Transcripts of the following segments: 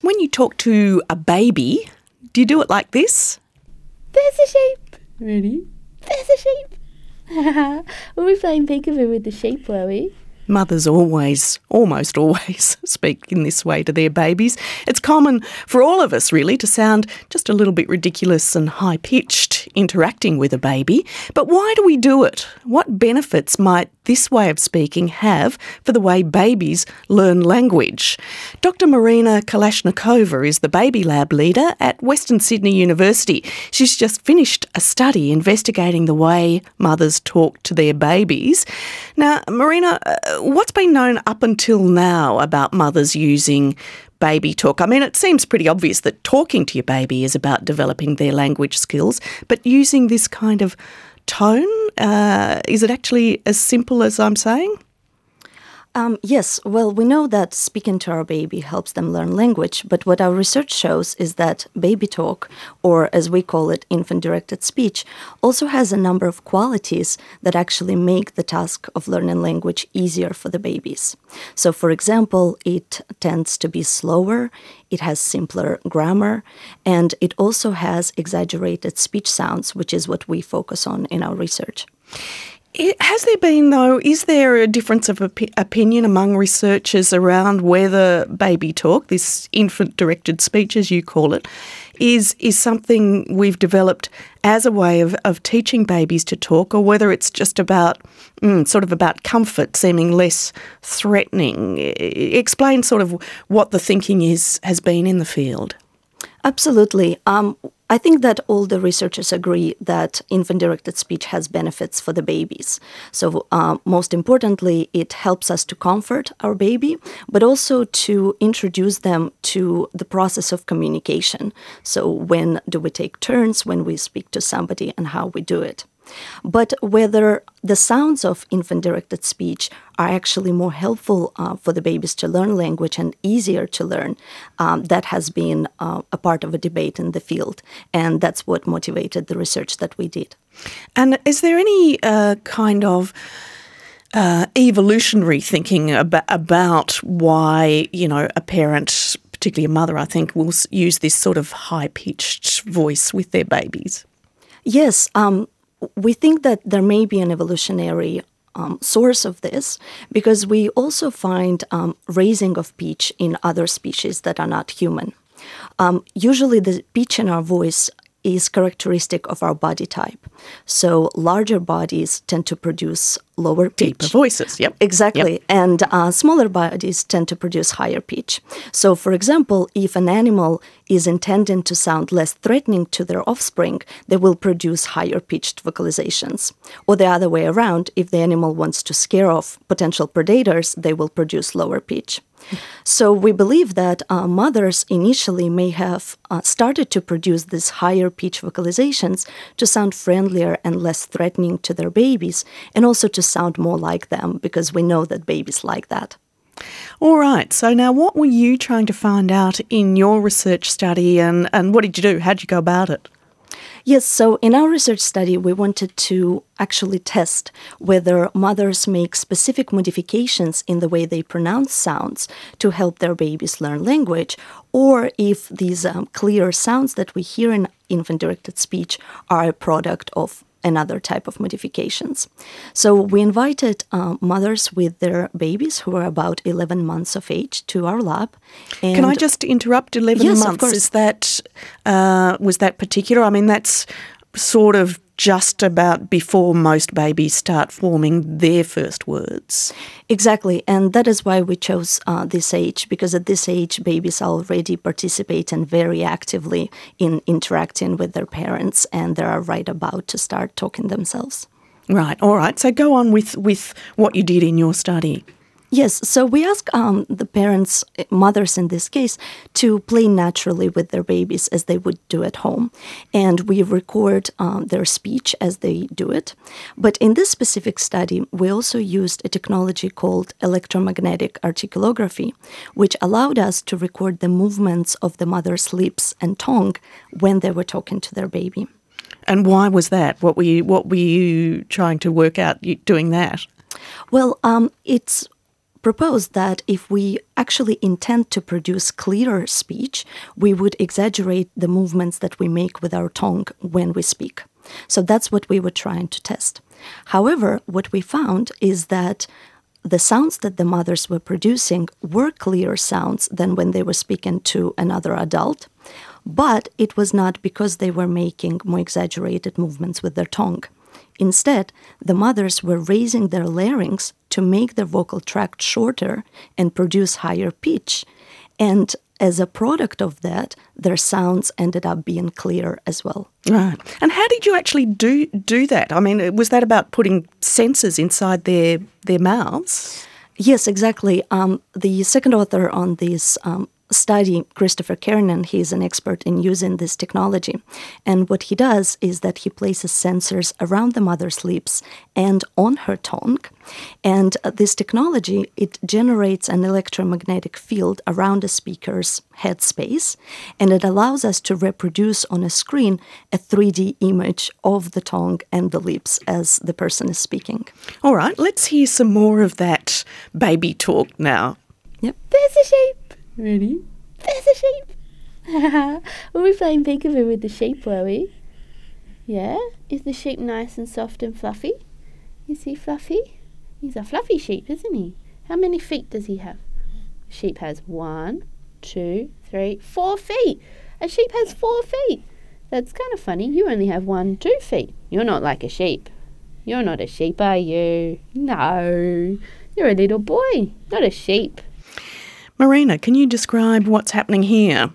When you talk to a baby, do you do it like this? There's a sheep. Ready? There's a sheep. Were we playing peekaboo with the sheep, were we? Mothers almost always, speak in this way to their babies. It's common for all of us, really, to sound just a little bit ridiculous and high-pitched interacting with a baby. But why do we do it? What benefits might this way of speaking have for the way babies learn language? Dr. Marina Kalashnikova is the baby lab leader at Western Sydney University. She's just finished a study investigating the way mothers talk to their babies. Now, Marina, what's been known up until now about mothers using baby talk? I mean, it seems pretty obvious that talking to your baby is about developing their language skills, but using this kind of tone, is it actually as simple as I'm saying? Yes, well, we know that speaking to our baby helps them learn language, but what our research shows is that baby talk, or as we call it, infant-directed speech, also has a number of qualities that actually make the task of learning language easier for the babies. So, for example, it tends to be slower, it has simpler grammar, and it also has exaggerated speech sounds, which is what we focus on in our research. Has there been, though, is there a difference of opinion among researchers around whether baby talk, this infant-directed speech, as you call it, is something we've developed as a way of teaching babies to talk, or whether it's just about, sort of about comfort, seeming less threatening? Explain sort of what the thinking has been in the field. Absolutely. I think that all the researchers agree that infant-directed speech has benefits for the babies. So most importantly, it helps us to comfort our baby, but also to introduce them to the process of communication. So when do we take turns, when we speak to somebody, and how we do it. But whether the sounds of infant-directed speech are actually more helpful for the babies to learn language and easier to learn, that has been a part of a debate in the field. And that's what motivated the research that we did. And is there any kind of evolutionary thinking about why, a parent, particularly a mother, I think, will use this sort of high-pitched voice with their babies? Yes, we think that there may be an evolutionary source of this, because we also find raising of pitch in other species that are not human. Usually the pitch in our voice is characteristic of our body type. So larger bodies tend to produce lower pitch. Deeper voices, yep. Exactly. Yep. And smaller bodies tend to produce higher pitch. So, for example, if an animal is intending to sound less threatening to their offspring, they will produce higher pitched vocalizations. Or the other way around, if the animal wants to scare off potential predators, they will produce lower pitch. So we believe that mothers initially may have started to produce these higher pitch vocalizations to sound friendlier and less threatening to their babies, and also to sound more like them, because we know that babies like that. All right. So now what were you trying to find out in your research study, and what did you do? How did you go about it? Yes, so in our research study, we wanted to actually test whether mothers make specific modifications in the way they pronounce sounds to help their babies learn language, or if these clear sounds that we hear in infant-directed speech are a product of another type of modifications. So we invited mothers with their babies who are about 11 months of age to our lab. And can I just interrupt? 11 yes, months, of course. Is that, was that particular? I mean, that's sort of just about before most babies start forming their first words. Exactly, and that is why we chose this age, because at this age, babies already participate and very actively in interacting with their parents, and they are right about to start talking themselves. Right, all right. So go on with what you did in your study. Yes, so we ask the parents, mothers in this case, to play naturally with their babies as they would do at home. And we record their speech as they do it. But in this specific study, we also used a technology called electromagnetic articulography, which allowed us to record the movements of the mother's lips and tongue when they were talking to their baby. And why was that? What were you trying to work out doing that? Well, it's proposed that if we actually intend to produce clearer speech, we would exaggerate the movements that we make with our tongue when we speak. So that's what we were trying to test. However, what we found is that the sounds that the mothers were producing were clearer sounds than when they were speaking to another adult, but it was not because they were making more exaggerated movements with their tongue. Instead, the mothers were raising their larynx to make their vocal tract shorter and produce higher pitch. And as a product of that, their sounds ended up being clearer as well. Right. And how did you actually do that? I mean, was that about putting sensors inside their mouths? Yes, exactly. The second author on this study, Christopher Kernan, he's an expert in using this technology. And what he does is that he places sensors around the mother's lips and on her tongue. And this technology, it generates an electromagnetic field around the speaker's head space, and it allows us to reproduce on a screen a 3D image of the tongue and the lips as the person is speaking. All right, let's hear some more of that baby talk now. Yep. There's a sheep. Ready? There's a sheep. Were we playing peekaboo with the sheep, were we? Yeah? Is the sheep nice and soft and fluffy? Is he fluffy? He's a fluffy sheep, isn't he? How many feet does he have? A sheep has 1, 2, 3, 4 feet. A sheep has 4 feet. That's kind of funny. You only have 1, 2 feet. You're not like a sheep. You're not a sheep, are you? No. You're a little boy, not a sheep. Marina, can you describe what's happening here?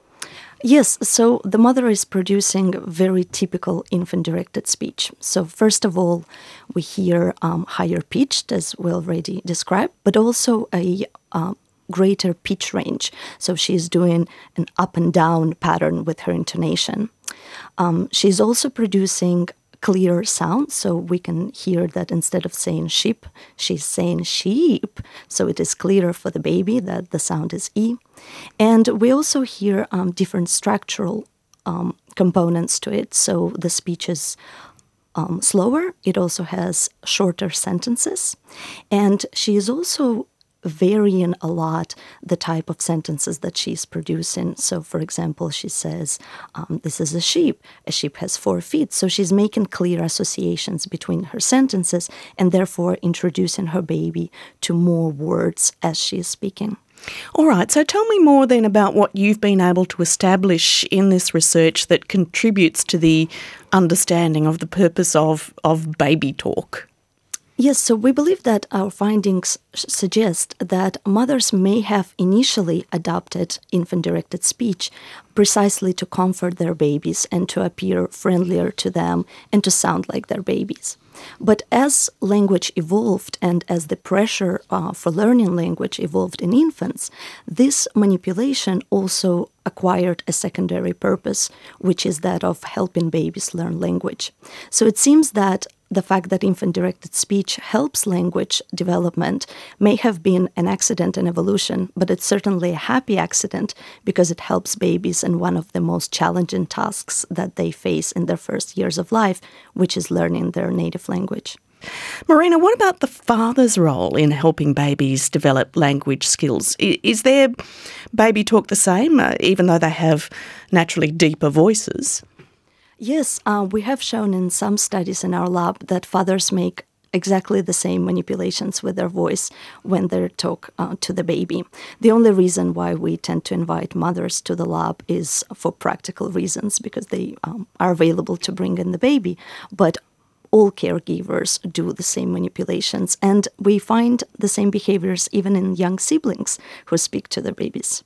Yes, so the mother is producing very typical infant-directed speech. So first of all, we hear higher pitched, as we already described, but also a greater pitch range. So she's doing an up and down pattern with her intonation. She's also producing clear sound, so we can hear that instead of saying sheep, she's saying sheep, so it is clearer for the baby that the sound is E. And we also hear different structural components to it, so the speech is slower, it also has shorter sentences, and she is also varying a lot the type of sentences that she's producing. So, for example, she says, this is a sheep. A sheep has 4 feet. So she's making clear associations between her sentences and therefore introducing her baby to more words as she is speaking. All right, so tell me more then about what you've been able to establish in this research that contributes to the understanding of the purpose of baby talk. Yes, so we believe that our findings suggest that mothers may have initially adopted infant-directed speech precisely to comfort their babies and to appear friendlier to them and to sound like their babies. But as language evolved and as the pressure for learning language evolved in infants, this manipulation also acquired a secondary purpose, which is that of helping babies learn language. So it seems that the fact that infant-directed speech helps language development may have been an accident in evolution, but it's certainly a happy accident because it helps babies in one of the most challenging tasks that they face in their first years of life, which is learning their native language. Marina, what about the father's role in helping babies develop language skills? Is their baby talk the same, even though they have naturally deeper voices? Yes, we have shown in some studies in our lab that fathers make exactly the same manipulations with their voice when they talk to the baby. The only reason why we tend to invite mothers to the lab is for practical reasons, because they are available to bring in the baby. But all caregivers do the same manipulations, and we find the same behaviors even in young siblings who speak to their babies.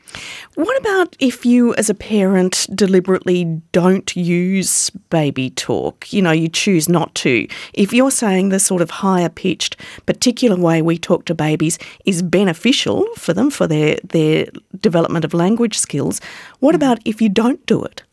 What about if you as a parent deliberately don't use baby talk? You know, you choose not to. If you're saying the sort of higher pitched particular way we talk to babies is beneficial for them, for their development of language skills, what about if you don't do it?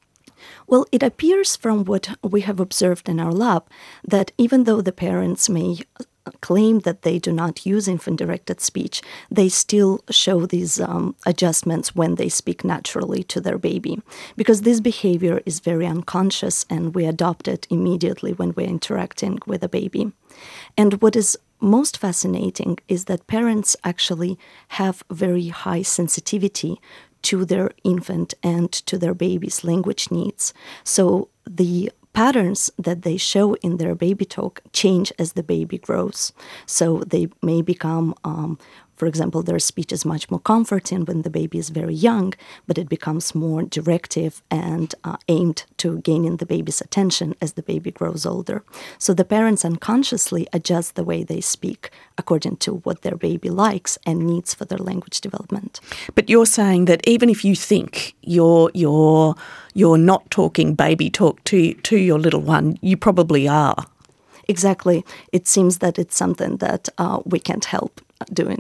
Well, it appears from what we have observed in our lab that even though the parents may claim that they do not use infant-directed speech, they still show these adjustments when they speak naturally to their baby, because this behavior is very unconscious and we adopt it immediately when we're interacting with a baby. And what is most fascinating is that parents actually have very high sensitivity to their infant and to their baby's language needs. So the patterns that they show in their baby talk change as the baby grows. So they may become, for example, their speech is much more comforting when the baby is very young, but it becomes more directive and aimed to gaining the baby's attention as the baby grows older. So the parents unconsciously adjust the way they speak according to what their baby likes and needs for their language development. But you're saying that even if you think you're not talking baby talk to your little one, you probably are. Exactly. It seems that it's something that we can't help doing.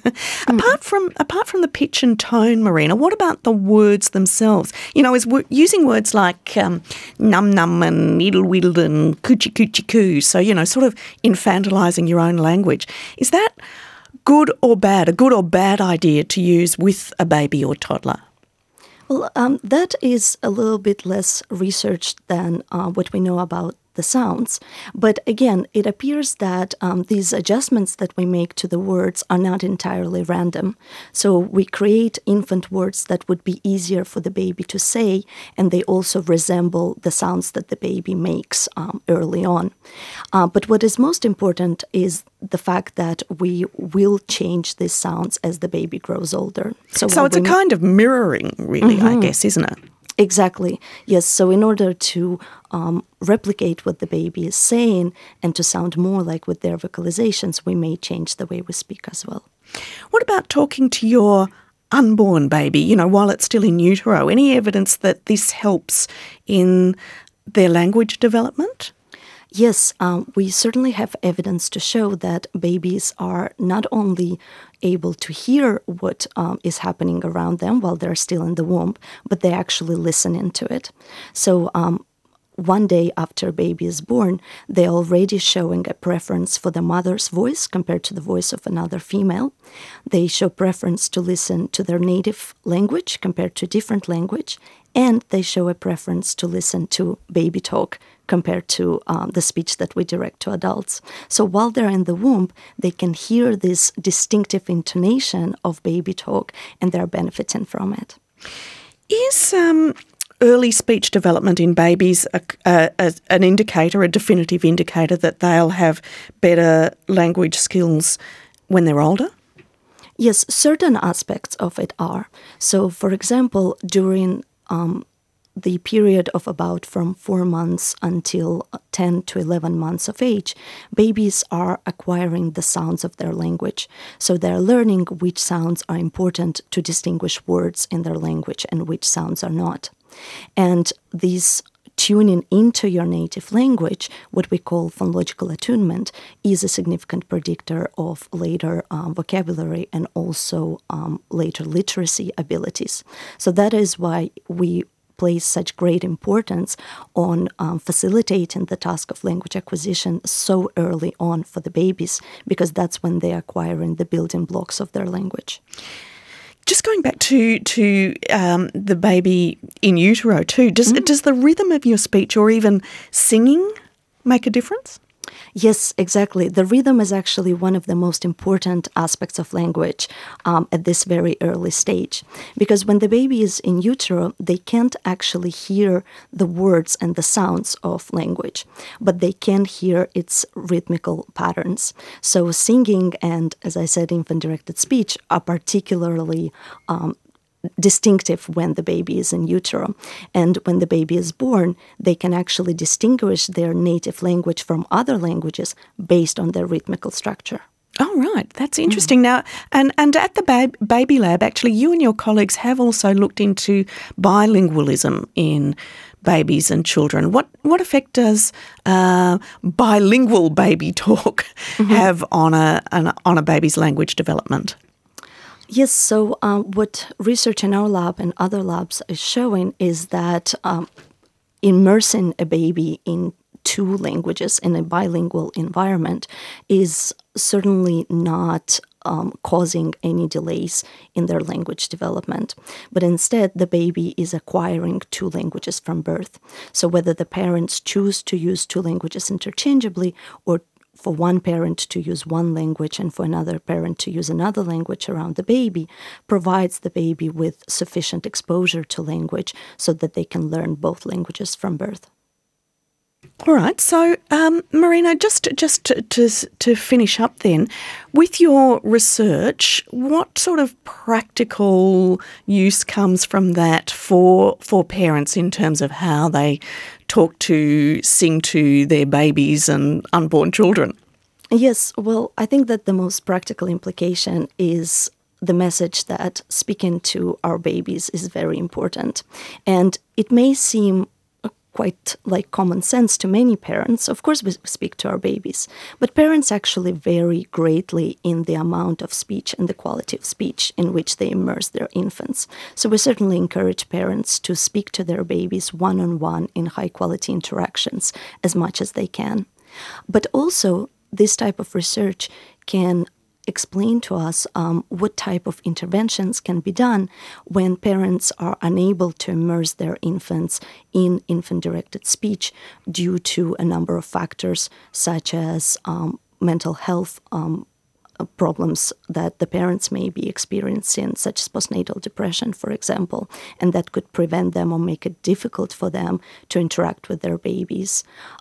Apart from the pitch and tone, Marina, what about the words themselves? You know, is using words like num num and iddle whiddle and coochie coochie coo, so, you know, sort of infantilizing your own language. Is that good or bad, a good or bad idea to use with a baby or toddler? Well, that is a little bit less researched than what we know about the sounds. But again, it appears that these adjustments that we make to the words are not entirely random. So we create infant words that would be easier for the baby to say, and they also resemble the sounds that the baby makes early on. But what is most important is the fact that we will change these sounds as the baby grows older. So it's a kind of mirroring, really, I guess, isn't it? Exactly. Yes. So in order to replicate what the baby is saying and to sound more like with their vocalizations, we may change the way we speak as well. What about talking to your unborn baby, you know, while it's still in utero? Any evidence that this helps in their language development? Yes, we certainly have evidence to show that babies are not only able to hear what is happening around them while they're still in the womb, but they actually listen into it. So one day after a baby is born, they're already showing a preference for the mother's voice compared to the voice of another female. They show preference to listen to their native language compared to different language, and they show a preference to listen to baby talk compared to the speech that we direct to adults. So while they're in the womb, they can hear this distinctive intonation of baby talk, and they're benefiting from it. Is early speech development in babies an indicator, a definitive indicator that they'll have better language skills when they're older? Yes, certain aspects of it are. So, for example, during the period of about from 4 months until 10 to 11 months of age, babies are acquiring the sounds of their language. So they're learning which sounds are important to distinguish words in their language and which sounds are not. And these tuning into your native language, what we call phonological attunement, is a significant predictor of later vocabulary and also later literacy abilities. So that is why we place such great importance on facilitating the task of language acquisition so early on for the babies, because that's when they're acquiring the building blocks of their language. Just going back to the baby in utero too, does the rhythm of your speech or even singing make a difference? Yes, exactly. The rhythm is actually one of the most important aspects of language at this very early stage. Because when the baby is in utero, they can't actually hear the words and the sounds of language, but they can hear its rhythmical patterns. So singing and, as I said, infant-directed speech are particularly distinctive when the baby is in utero. And when the baby is born, they can actually distinguish their native language from other languages based on their rhythmical structure. Oh, right. That's interesting. Now, and at the Baby Lab, actually, you and your colleagues have also looked into bilingualism in babies and children. What effect does bilingual baby talk have on a baby's language development? Yes, so what research in our lab and other labs is showing is that immersing a baby in two languages in a bilingual environment is certainly not causing any delays in their language development. But instead, the baby is acquiring two languages from birth. So whether the parents choose to use two languages interchangeably or for one parent to use one language and for another parent to use another language around the baby provides the baby with sufficient exposure to language so that they can learn both languages from birth. All right, so Marina, just to finish up then, with your research, what sort of practical use comes from that for parents in terms of how they talk to, sing to their babies and unborn children? Yes, well, I think that the most practical implication is the message that speaking to our babies is very important. And it may seem quite like common sense to many parents. Of course, we speak to our babies, but parents actually vary greatly in the amount of speech and the quality of speech in which they immerse their infants. So we certainly encourage parents to speak to their babies one-on-one in high-quality interactions as much as they can. But also, this type of research can explain to us what type of interventions can be done when parents are unable to immerse their infants in infant-directed speech due to a number of factors such as mental health problems that the parents may be experiencing, such as postnatal depression, for example, and that could prevent them or make it difficult for them to interact with their babies.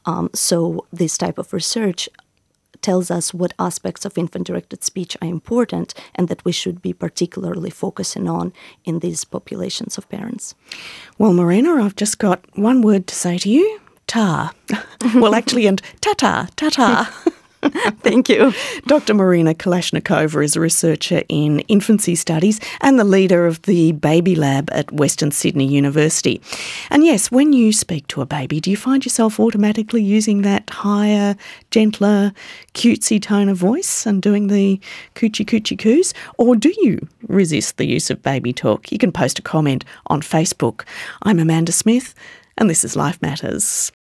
So this type of research tells us what aspects of infant-directed speech are important and that we should be particularly focusing on in these populations of parents. Well, Marina, I've just got one word to say to you, ta. Well, actually, and ta-ta, ta-ta. Thank you. Dr. Marina Kalashnikova is a researcher in infancy studies and the leader of the Baby Lab at Western Sydney University. And yes, when you speak to a baby, do you find yourself automatically using that higher, gentler, cutesy tone of voice and doing the coochie coochie coos? Or do you resist the use of baby talk? You can post a comment on Facebook. I'm Amanda Smith, and this is Life Matters.